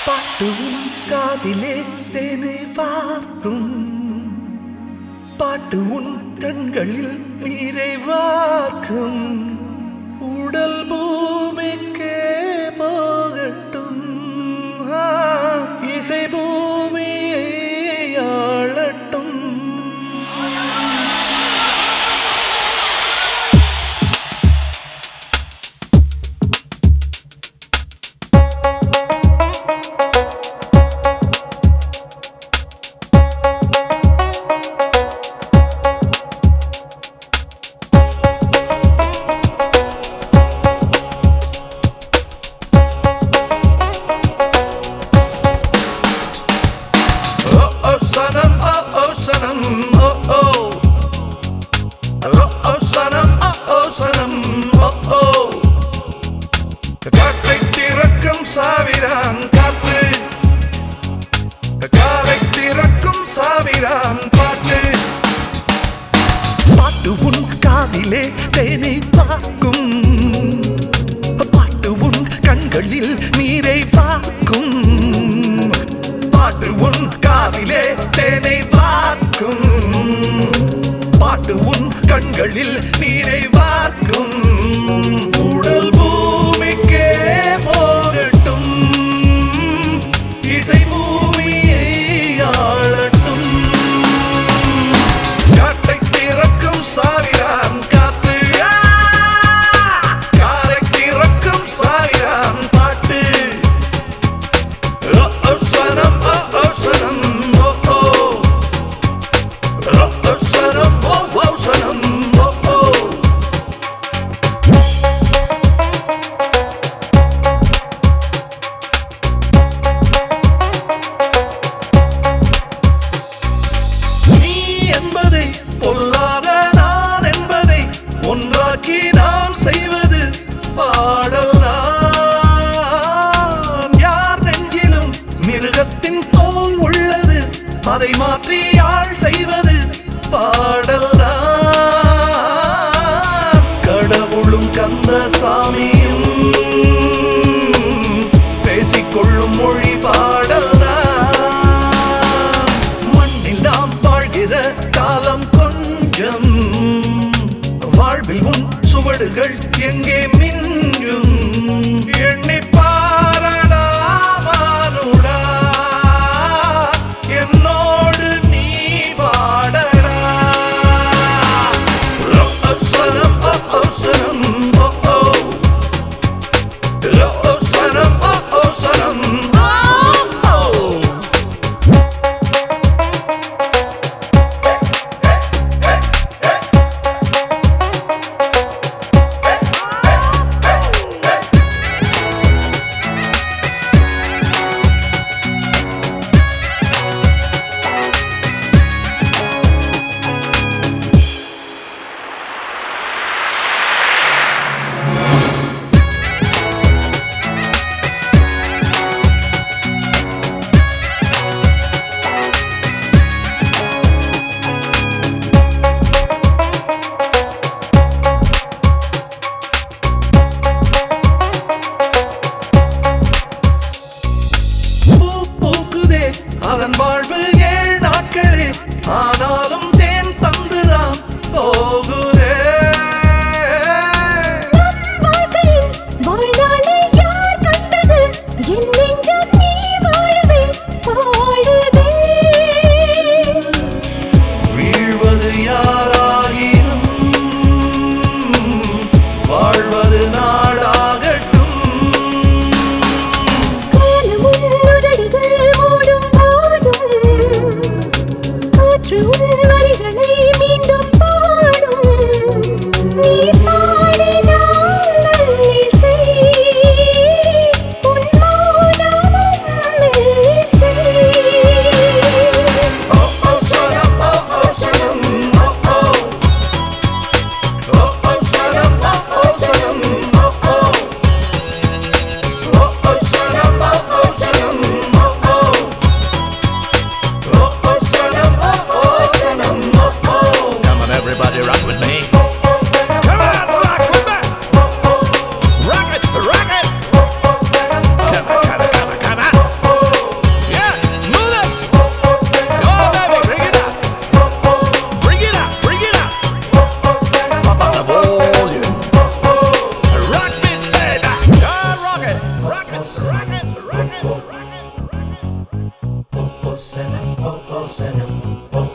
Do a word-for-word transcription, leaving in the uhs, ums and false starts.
பாட்டும் காதிலே தேனை வார்க்கும் பாட்டு உன் கண்களில் நீரை வார்க்கும் உடல் பூமிக்கே போகட்டும் இசை பூமியை ஆளட்டும் சாவிரான் காத்து காலை திறக்கும் சாவிரான் பாட்டு பாட்டு உன் காதிலே தேனை பார்க்கும் பாட்டு உன் கண்களில் நீரை பார்க்கும் பாட்டு உன் காதிலே தேனை பார்க்கும் பாட்டு உன் கண்களில் நீரை பார்க்கும் உடல் பூமிக்கே போகட்டும் இசை பூமியை ஆளட்டும் காட்டை திறக்கும் சாவிரான் காத்து காலை திறக்கும் சாவிரான் பாட்டு சனம் சனம் சனம் சனம் பொல்லாத நான் என்பதை ஒன்றாக்கி நாம் செய்வது பாடல் தான் யார் நெஞ்சிலும் மிருகத்தின் தோல் உள்ளது அதை மாற்றி யாழ் செய்வது பாடல் தான் கடவுளும் கந்த சாமியும் பேசிக்கொள்ளும் மொழி பாடல் தான் மண்ணில் நாம் வாழ்கிற காலம் கொஞ்சம் வாழ்வில் உன் சுவடுகள் எங்கே மிஞ்சும் எண்ணி பாரடா மானுடா என்னோடு நீ பாடடா சனம் சனம் சனம் சனம் oh.